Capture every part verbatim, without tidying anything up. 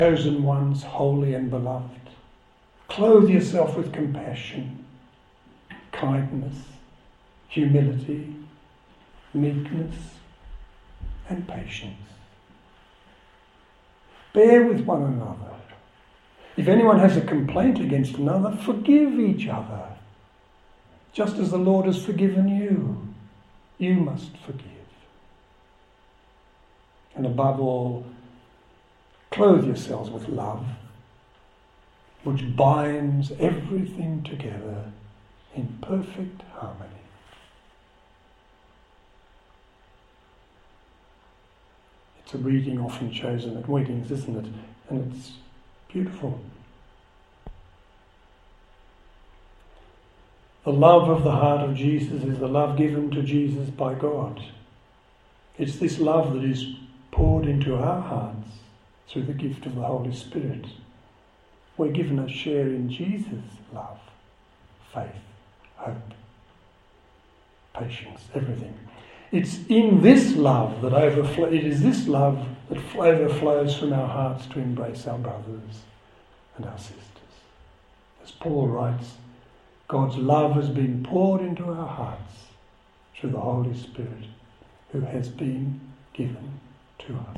chosen ones, holy and beloved. Clothe yourself with compassion, kindness, humility, meekness, and patience. Bear with one another. If anyone has a complaint against another, forgive each other. Just as the Lord has forgiven you, you must forgive. And above all, clothe yourselves with love, which binds everything together in perfect harmony. It's a reading often chosen at weddings, isn't it? And it's beautiful. The love of the heart of Jesus is the love given to Jesus by God. It's this love that is poured into our hearts through the gift of the Holy Spirit. We're given a share in Jesus' love, faith, hope, patience, everything. It's in this love that overflows, it is this love that overflows from our hearts to embrace our brothers and our sisters. As Paul writes, God's love has been poured into our hearts through the Holy Spirit who has been given to us.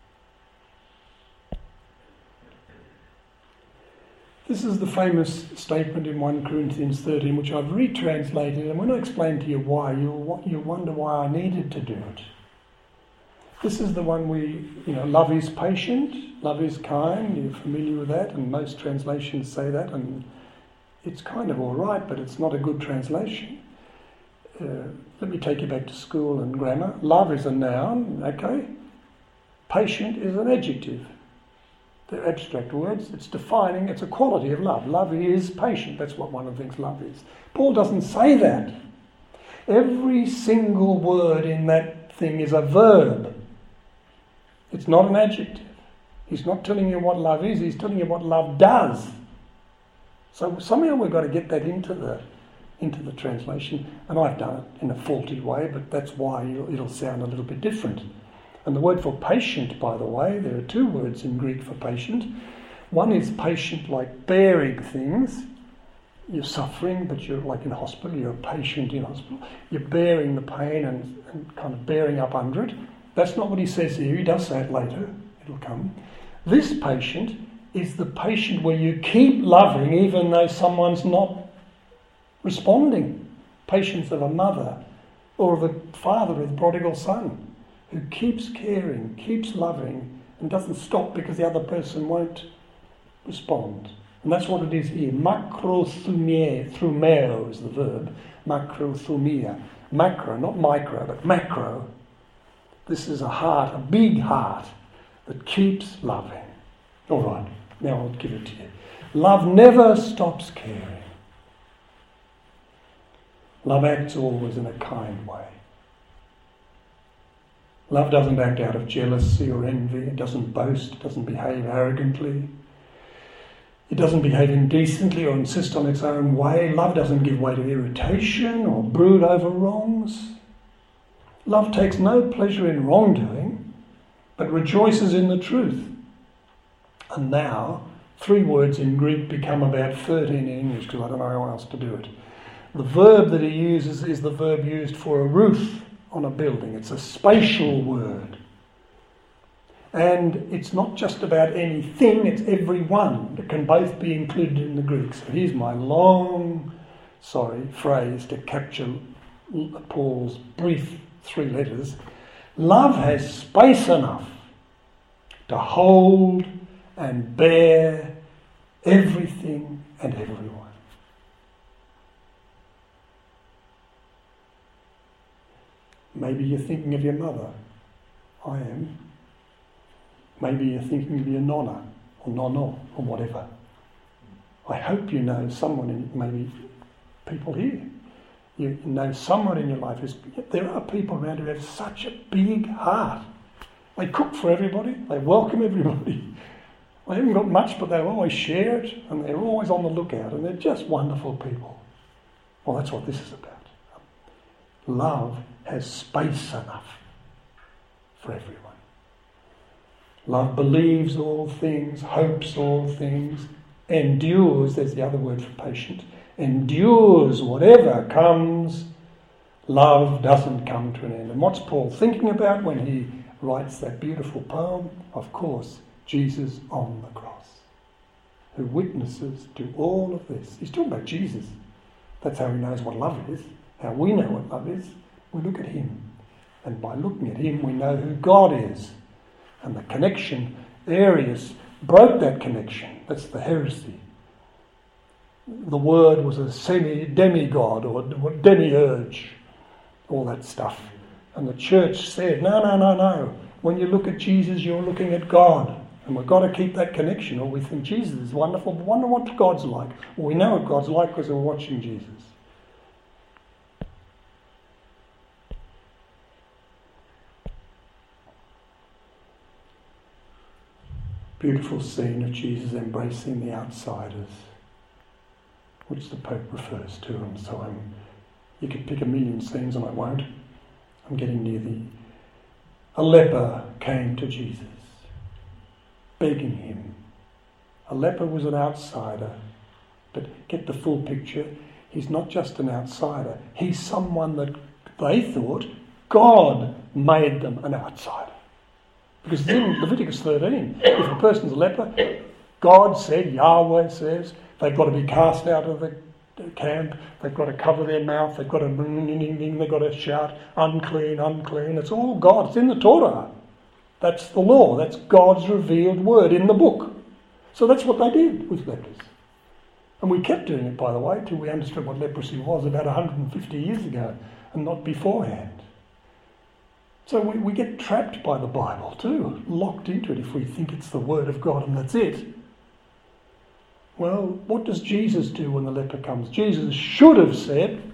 This is the famous statement in First Corinthians thirteen, which I've retranslated, and when I explain to you why, you'll, you'll wonder why I needed to do it. This is the one we, you know, love is patient, love is kind, you're familiar with that, and most translations say that, and it's kind of all right, but it's not a good translation. Uh, let me take you back to school and grammar. Love is a noun, okay? Patient is an adjective. They're abstract words. It's defining, it's a quality of love. Love is patient. That's what one of the things love is. Paul doesn't say that. Every single word in that thing is a verb. It's not an adjective. He's not telling you what love is, he's telling you what love does. So somehow we've got to get that into the into the translation, and I've done it in a faulty way, but that's why it'll sound a little bit different. And the word for patient, by the way, there are two words in Greek for patient. One is patient like bearing things. You're suffering, but you're like in hospital, you're a patient in hospital. You're bearing the pain and, and kind of bearing up under it. That's not what he says here. He does say it later. It'll come. This patient is the patient where you keep loving even though someone's not responding. Patience of a mother or of a father with a prodigal son who keeps caring, keeps loving, and doesn't stop because the other person won't respond. And that's what it is here. Makrothumia, thumeo is the verb. Makrothumia. Macro, not micro, but macro. This is a heart, a big heart, that keeps loving. All right, now I'll give it to you. Love never stops caring. Love acts always in a kind way. Love doesn't act out of jealousy or envy. It doesn't boast. It doesn't behave arrogantly. It doesn't behave indecently or insist on its own way. Love doesn't give way to irritation or brood over wrongs. Love takes no pleasure in wrongdoing, but rejoices in the truth. And now, three words in Greek become about thirteen in English, because I don't know how else to do it. The verb that he uses is the verb used for a roof on a building. It's a spatial word. And it's not just about anything, it's everyone. It can both be included in the Greek. So here's my long, sorry, phrase to capture Paul's brief three letters. Love has space enough to hold and bear everything and everyone. Maybe you're thinking of your mother. I am. Maybe you're thinking of your nonna or nonno or whatever. I hope you know someone, in, maybe people here, you know someone in your life who's, there are people around who have such a big heart. They cook for everybody, they welcome everybody. They haven't got much, but they'll always share it, and they're always on the lookout, and they're just wonderful people. Well, that's what this is about. Love has space enough for everyone. Love believes all things, hopes all things, endures, there's the other word for patient, endures whatever comes. Love doesn't come to an end. And what's Paul thinking about when he writes that beautiful poem? Of course, Jesus on the cross, who witnesses to all of this. He's talking about Jesus. That's how he knows what love is, how we know what love is. We look at him. And by looking at him, we know who God is. And the connection, Arius broke that connection. That's the heresy. The Word was a semi-demigod or demiurge, all that stuff. And the church said, no, no, no, no. When you look at Jesus, you're looking at God. And we've got to keep that connection, or we think Jesus is wonderful, but wonder what God's like. Well, we know what God's like because we're watching Jesus. Beautiful scene of Jesus embracing the outsiders, which the Pope refers to, and so I'm, you could pick a million scenes and I won't. I'm getting near the... A leper came to Jesus, begging him. A leper was an outsider, but get the full picture, he's not just an outsider, he's someone that they thought God made them an outsider. Because it's in Leviticus thirteen. If a person's a leper, God said, Yahweh says, they've got to be cast out of the camp, they've got to cover their mouth, they've got to they've got to shout, unclean, unclean. It's all God. It's in the Torah. That's the law. That's God's revealed word in the book. So that's what they did with lepers. And we kept doing it, by the way, till we understood what leprosy was about one hundred fifty years ago, and not beforehand. So we, we get trapped by the Bible too, locked into it if we think it's the word of God and that's it. Well, what does Jesus do when the leper comes? Jesus should have said,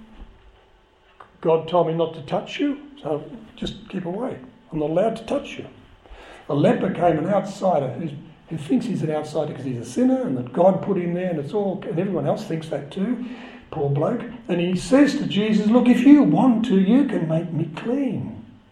God told me not to touch you, so just keep away. I'm not allowed to touch you. A leper came, an outsider who's, who thinks he's an outsider because he's a sinner and that God put him there, and it's all, and everyone else thinks that too, poor bloke. And he says to Jesus, look, if you want to, you can make me clean.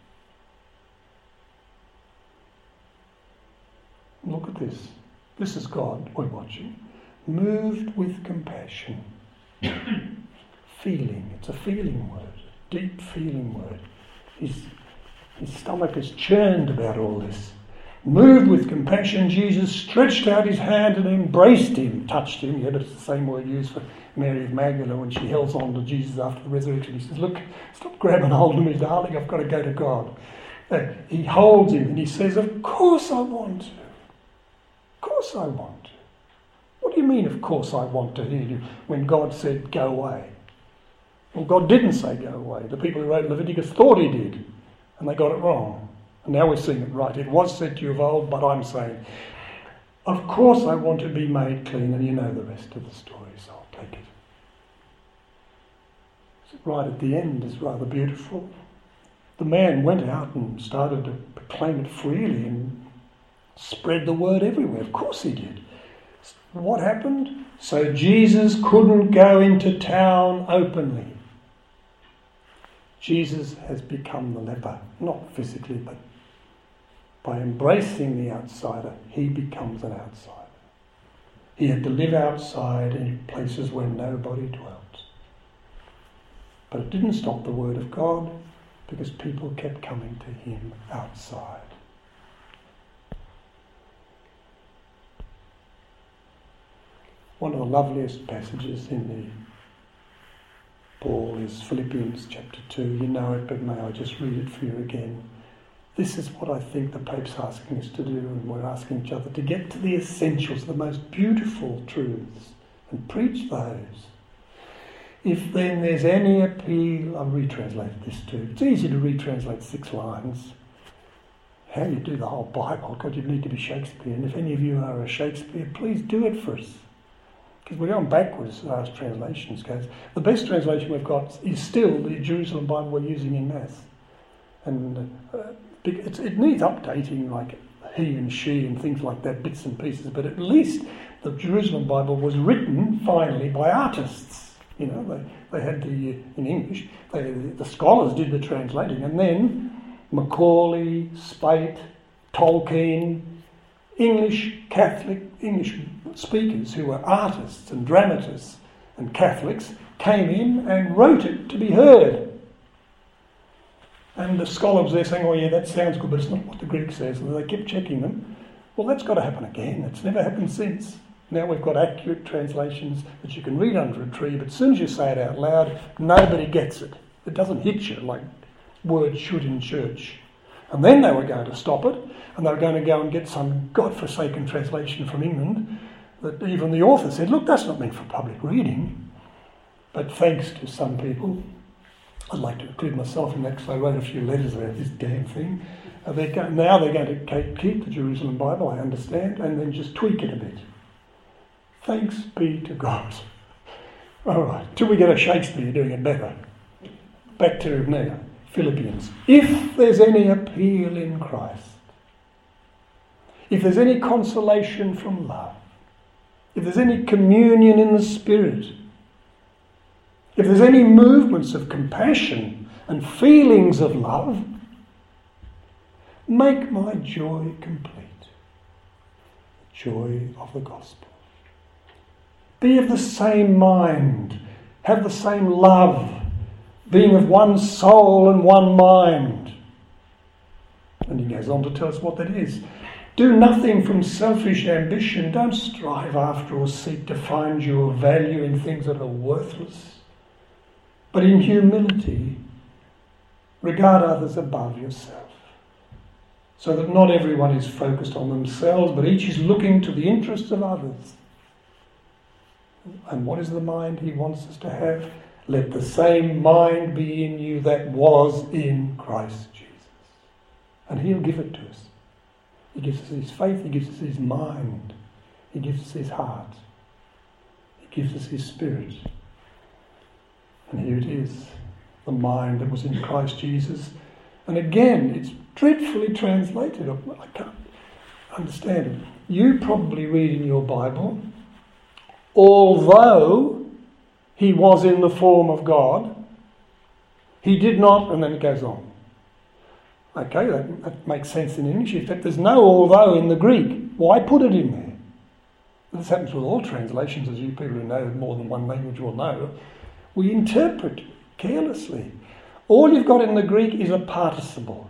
Look at this. This is God we're watching. Moved with compassion. Feeling. It's a feeling word. Deep feeling word. His, his stomach is churned about all this. Moved with compassion, Jesus stretched out his hand and embraced him. Touched him, yeah, but it's the same word used for Mary of Magdala when she holds on to Jesus after the resurrection. He says, look, stop grabbing hold of me, darling, I've got to go to God. Uh, he holds him and he says, of course I want to. Of course I want to. What do you mean, of course I want to heal you, when God said, go away? Well, God didn't say go away. The people who wrote Leviticus thought he did, and they got it wrong. And now we're seeing it right. It was said to you of old, but I'm saying, of course I want to be made clean, and you know the rest of the story, so I'll take it. Right at the end is rather beautiful. The man went out and started to proclaim it freely and spread the word everywhere. Of course he did. What happened? So Jesus couldn't go into town openly. Jesus has become the leper, not physically, but by embracing the outsider, he becomes an outsider. He had to live outside in places where nobody dwelt. But it didn't stop the word of God, because people kept coming to him outside. One of the loveliest passages in the Paul is Philippians chapter two. You know it, but may I just read it for you again. This is what I think the Pope's asking us to do, and we're asking each other to get to the essentials, the most beautiful truths, and preach those. If then there's any appeal, I've retranslated this too. It's easy to retranslate six lines. How you do the whole Bible? God, you need to be Shakespeare. And if any of you are a Shakespeare, please do it for us. Because we're going backwards as far as translations goes. The best translation we've got is still the Jerusalem Bible we're using in Mass. And uh, it's, it needs updating, like he and she and things like that, bits and pieces. But at least the Jerusalem Bible was written finally by artists. You know, they, they had the, in English, they, the scholars did the translating. And then Macaulay, Spate, Tolkien, English Catholic, English speakers who were artists and dramatists and Catholics came in and wrote it to be heard. And the scholar was there saying, oh yeah, that sounds good, but it's not what the Greek says. And they kept checking them. Well, that's got to happen again. It's never happened since. Now we've got accurate translations that you can read under a tree, but as soon as you say it out loud, nobody gets it. It doesn't hit you like words should in church. And then they were going to stop it, and they were going to go and get some godforsaken translation from England that even the author said, look, that's not meant for public reading. But thanks to some people, I'd like to include myself in that because I wrote a few letters about this damn thing. Uh, they're go- now they're going to keep the Jerusalem Bible, I understand, and then just tweak it a bit. Thanks be to God. All right, till we get a Shakespeare doing it better. Back to now, Philippians. If there's any appeal in Christ, if there's any consolation from love, if there's any communion in the Spirit, if there's any movements of compassion and feelings of love, make my joy complete. The joy of the gospel. Be of the same mind, have the same love, being of one soul and one mind. And he goes on to tell us what that is. Do nothing from selfish ambition. Don't strive after or seek to find your value in things that are worthless. But in humility, regard others above yourself, so that not everyone is focused on themselves, but each is looking to the interests of others. And what is the mind he wants us to have? Let the same mind be in you that was in Christ Jesus. And he'll give it to us. He gives us his faith, he gives us his mind, he gives us his heart, he gives us his spirit. And here it is, the mind that was in Christ Jesus. And again, it's dreadfully translated. I can't understand it. You probably read in your Bible, although he was in the form of God, he did not, and then it goes on. Okay, that, that makes sense in English. In fact, there's no although in the Greek. Why put it in there? This happens with all translations, as you people who know more than one language will know. We interpret carelessly. All you've got in the Greek is a participle.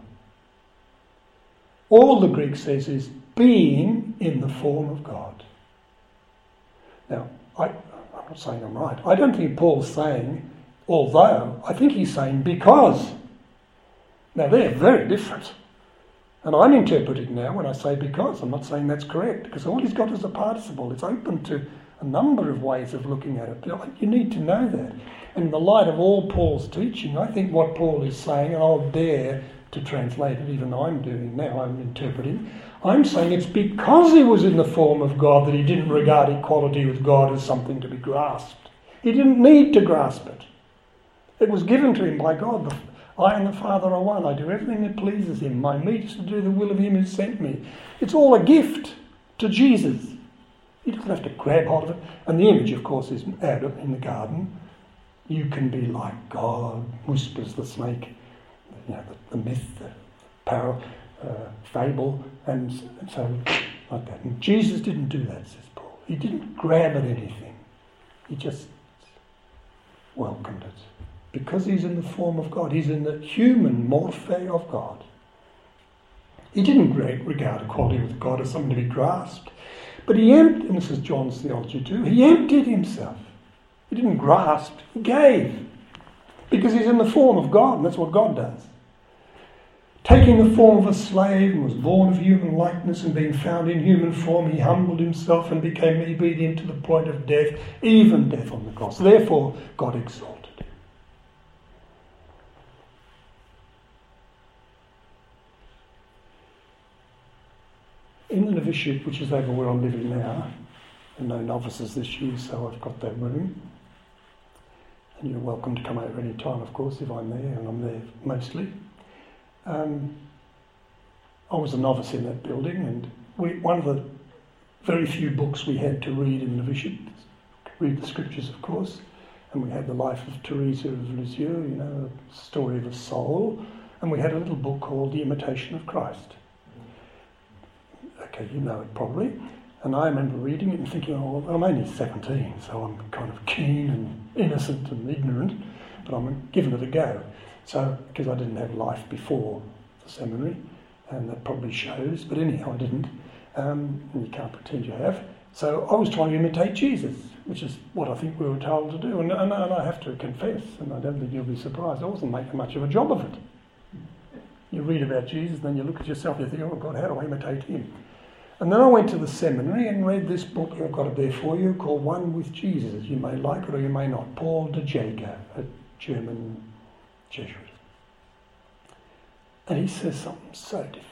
All the Greek says is being in the form of God. Now, I, I'm not saying I'm right. I don't think Paul's saying although. I think he's saying because. Now, they're very different. And I'm interpreting now when I say because. I'm not saying that's correct, because all he's got is a participle. It's open to a number of ways of looking at it. You need to know that. And in the light of all Paul's teaching, I think what Paul is saying, and I'll dare to translate it, even though I'm doing now, I'm interpreting, I'm saying it's because he was in the form of God that he didn't regard equality with God as something to be grasped. He didn't need to grasp it. It was given to him by God. I and the Father are one. I do everything that pleases him. My meat is to do the will of him who sent me. It's all a gift to Jesus. He doesn't have to grab hold of it. And the image, of course, is Adam in the garden. You can be like God, whispers the snake. You know, the, the myth, the parable, uh, fable, and, and so like that. And Jesus didn't do that, says Paul. He didn't grab at anything. He just welcomed it. Because he's in the form of God. He's in the human morphe of God. He didn't regard equality with God as something to be grasped. But he emptied, and this is John's theology too, he emptied himself. He didn't grasp, he gave. Because he's in the form of God, and that's what God does. Taking the form of a slave, and was born of human likeness, and being found in human form, he humbled himself and became obedient to the point of death, even death on the cross. Therefore, God exalted. In the novitiate, which is over where I'm living now, there are no novices this year, so I've got that room. And you're welcome to come over any time, of course, if I'm there, and I'm there mostly. Um, I was a novice in that building, and we, one of the very few books we had to read in the novitiate, read the scriptures, of course, and we had the life of Teresa of Lisieux, you know, the story of a soul, and we had a little book called The Imitation of Christ. Okay, you know it probably. And I remember reading it and thinking, oh, well, I'm only seventeen, so I'm kind of keen and innocent and ignorant, but I'm giving it a go. So, because I didn't have life before the seminary, and that probably shows, but anyhow, I didn't. Um, and you can't pretend you have. So I was trying to imitate Jesus, which is what I think we were told to do. And, and, and I have to confess, and I don't think you'll be surprised, I wasn't making much of a job of it. You read about Jesus, then you look at yourself, you think, oh God, how do I imitate him? And then I went to the seminary and read this book, I've got it there for you, called One with Jesus. You may like it or you may not. Paul de Jager, a German Jesuit. And he says something so different.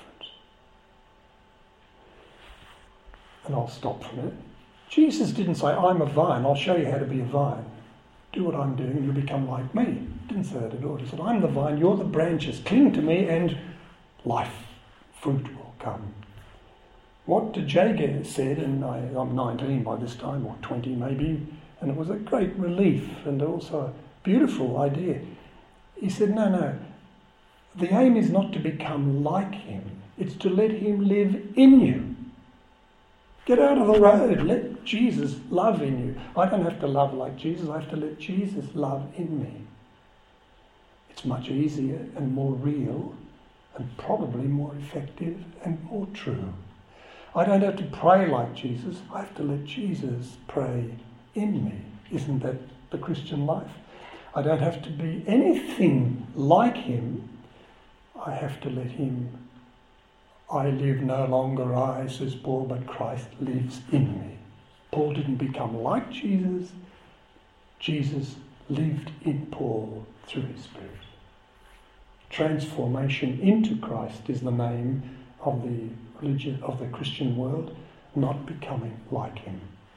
And I'll stop for a minute. Jesus didn't say, I'm a vine, I'll show you how to be a vine. Do what I'm doing and you'll become like me. He didn't say that at all. He said, I'm the vine, you're the branches. Cling to me and life, fruit will come. What de Jager said, and I, I'm nineteen by this time, or twenty maybe, and it was a great relief and also a beautiful idea. He said, no, no, the aim is not to become like him, it's to let him live in you. Get out of the road, let Jesus love in you. I don't have to love like Jesus, I have to let Jesus love in me. It's much easier and more real and probably more effective and more true. I don't have to pray like Jesus, I have to let Jesus pray in me. Isn't that the Christian life? I don't have to be anything like him, I have to let him. I live no longer I, says Paul, but Christ lives in me. Paul didn't become like Jesus, Jesus lived in Paul through his Spirit. Transformation into Christ is the name of the religion of the Christian world, not becoming like him.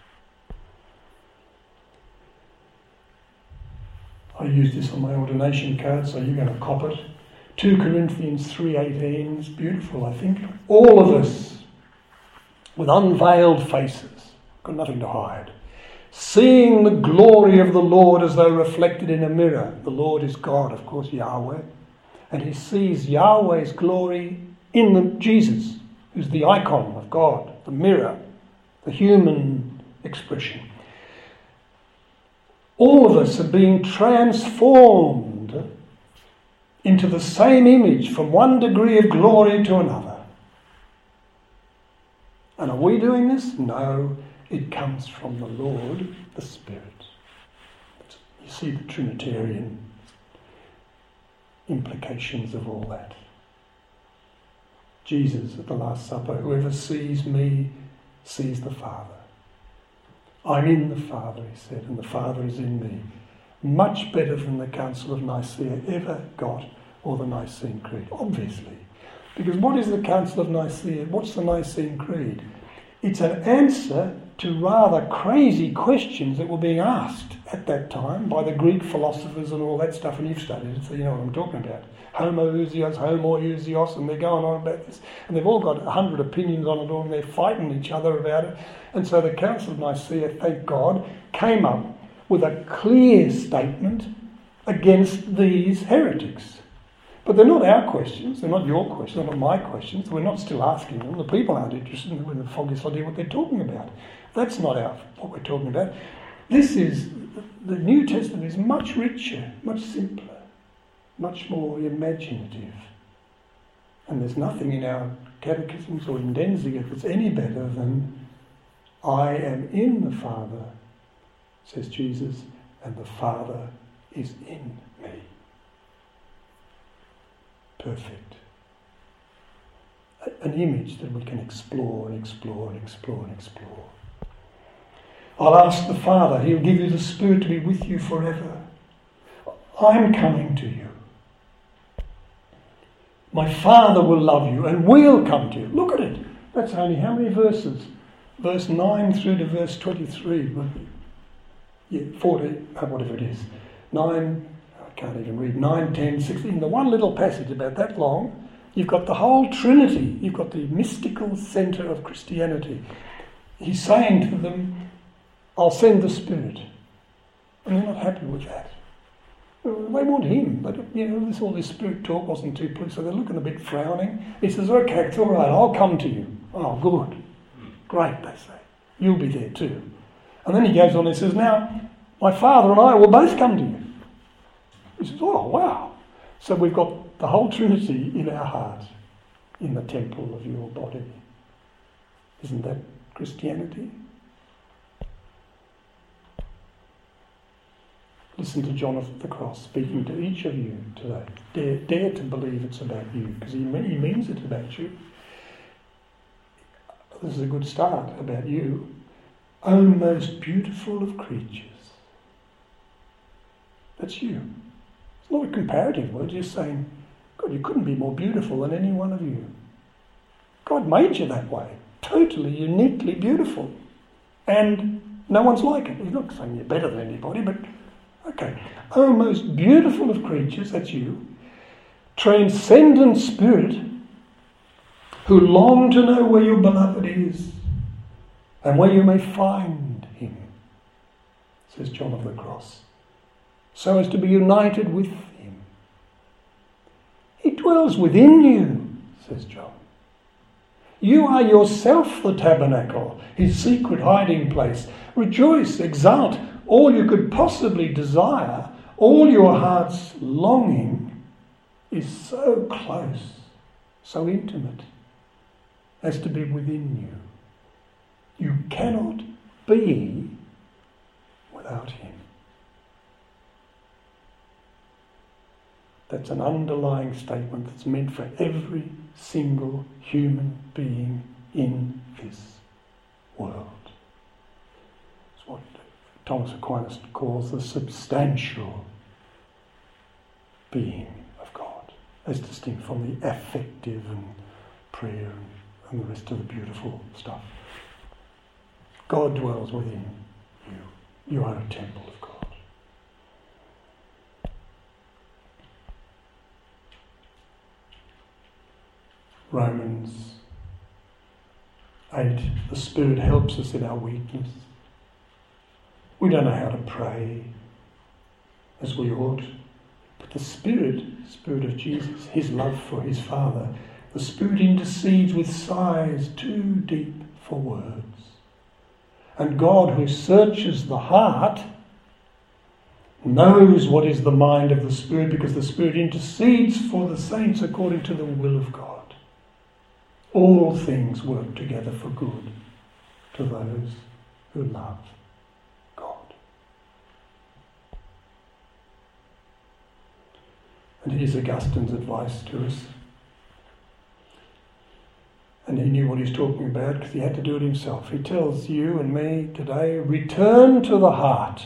I use this on my ordination card, so you're going to cop it. Second Corinthians three eighteen is beautiful, I think. All of us, with unveiled faces, got nothing to hide, seeing the glory of the Lord as though reflected in a mirror. The Lord is God, of course, Yahweh. And he sees Yahweh's glory in the, Jesus, who's the icon of God, the mirror, the human expression. All of us are being transformed into the same image from one degree of glory to another. And are we doing this? No, it comes from the Lord, the Spirit. You see the Trinitarian implications of all that. Jesus at the Last Supper, whoever sees me sees the Father. I'm in the Father, he said, and the Father is in me. Much better than the Council of Nicaea ever got, or the Nicene Creed, obviously. Because what is the Council of Nicaea? What's the Nicene Creed? It's an answer to rather crazy questions that were being asked at that time by the Greek philosophers and all that stuff, and you've studied it, so you know what I'm talking about. Homoousios, homoousios, and they're going on about this. And they've all got a hundred opinions on it all, and they're fighting each other about it. And so the Council of Nicaea, thank God, came up with a clear statement against these heretics. But they're not our questions, they're not your questions, they're not my questions, we're not still asking them. The people aren't interested in the foggiest idea what they're talking about. That's not our, what we're talking about. This is, the New Testament is much richer, much simpler, much more imaginative. And there's nothing in our catechisms or in Denziger that's any better than I am in the Father, says Jesus, and the Father is in me. Perfect. An image that we can explore and explore and explore and explore. I'll ask the Father, he'll give you the Spirit to be with you forever. I'm coming to you. My Father will love you and we'll come to you. Look at it. That's only how many verses? Verse nine through to verse twenty-three. Yeah, forty, whatever it is. nine, I can't even read, nine, ten, sixteen. The one little passage about that long, you've got the whole Trinity. You've got the mystical centre of Christianity. He's saying to them, I'll send the Spirit. And they're not happy with that. They want him, but you know, this all this Spirit talk wasn't too pleasant, so they're looking a bit frowning. He says, okay, it's all right, I'll come to you. Oh, good. Great, they say. You'll be there too. And then he goes on and says, now, my Father and I will both come to you. He says, oh, wow. So we've got the whole Trinity in our heart, in the temple of your body. Isn't that Christianity? Listen to John of the Cross speaking to each of you today. Dare, dare to believe it's about you, because he, he means it about you. This is a good start, about you. O most beautiful of creatures. That's you. It's not a comparative word, you're saying, God, you couldn't be more beautiful than any one of you. God made you that way. Totally, uniquely beautiful. And no one's like it. He's not saying you're better than anybody, but okay. O most beautiful of creatures, that's you. Transcendent spirit, who long to know where your beloved is and where you may find him, says John of the Cross, so as to be united with him. He dwells within you, says John. You are yourself the tabernacle, his secret hiding place. Rejoice, exult, all you could possibly desire, all your heart's longing is so close, so intimate, as to be within you. You cannot be without him. That's an underlying statement that's meant for every single human being in this world. It's what Thomas Aquinas calls the substantial being of God, as distinct from the affective and prayer and, and the rest of the beautiful stuff. God dwells within you. You are a temple of God. Romans eight, the Spirit helps us in our weakness. We don't know how to pray as we ought, but the Spirit, Spirit of Jesus, his love for his Father, the Spirit intercedes with sighs too deep for words. And God, who searches the heart, knows what is the mind of the Spirit, because the Spirit intercedes for the saints according to the will of God. All things work together for good to those who love God. And here's Augustine's advice to us. And he knew what he was talking about because he had to do it himself. He tells you and me today, return to the heart.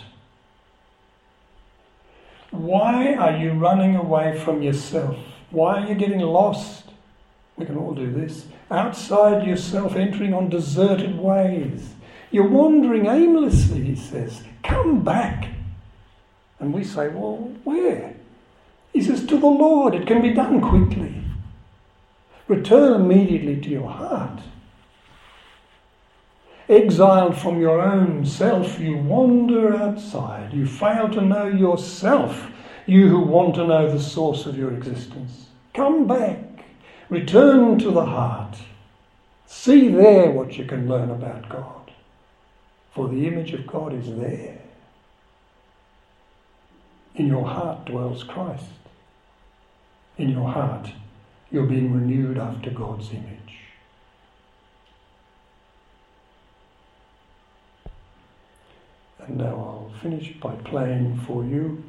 Why are you running away from yourself? Why are you getting lost? We can all do this. Outside yourself, entering on deserted ways. You're wandering aimlessly, he says. Come back. And we say, well, where? He says, to the Lord. It can be done quickly. Return immediately to your heart. Exiled from your own self, you wander outside. You fail to know yourself, you who want to know the source of your existence. Come back. Return to the heart. See there what you can learn about God. For the image of God is there. In your heart dwells Christ. In your heart, you're being renewed after God's image. And now I'll finish by playing for you.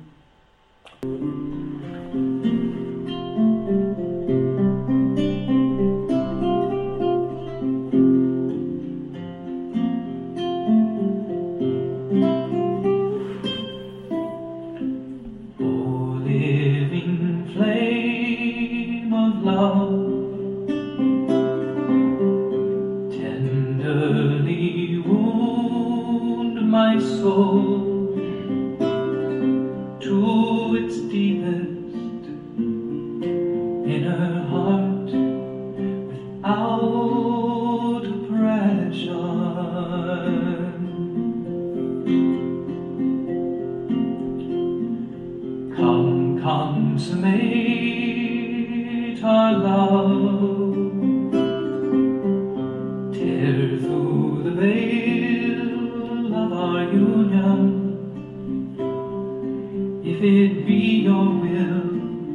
be your will,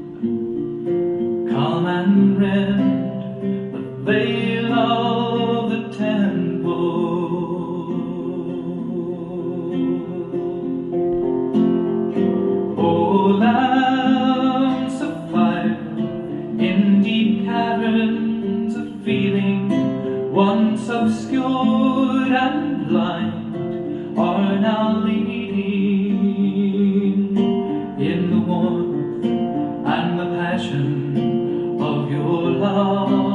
come and rend the veil of the temple. Oh, lamps of fire in deep caverns of feeling, once obscured and blind, are now leading in the warmth and the passion of your love.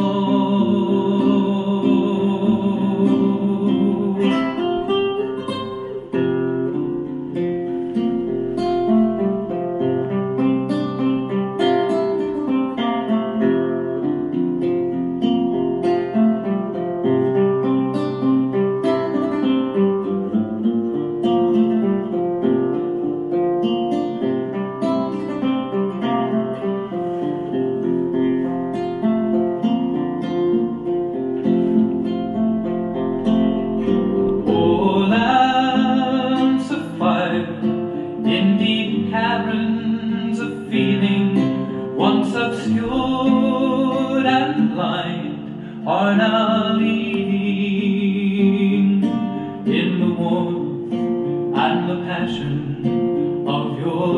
Caverns of feeling, once obscured and blind, are now leading in the warmth and the passion of your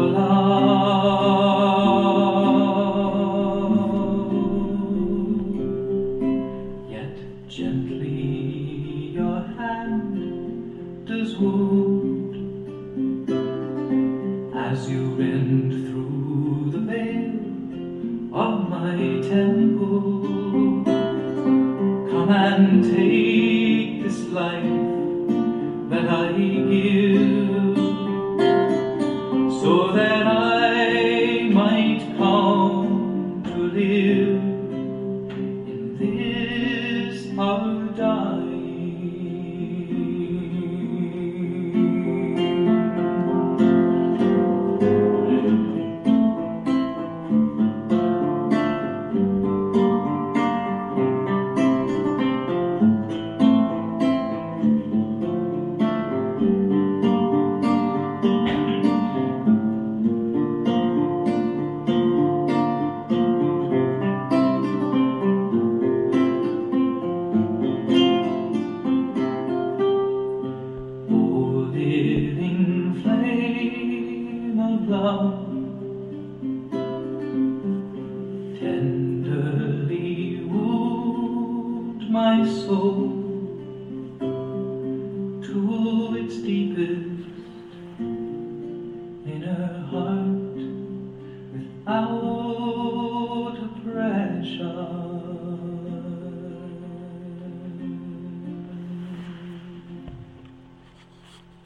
love. Yet gently your hand does wound as you rend through the veil of my temple. Come and take this life that I give, so that I might come to live in this our dying. Love, tenderly wound my soul to its deepest inner heart without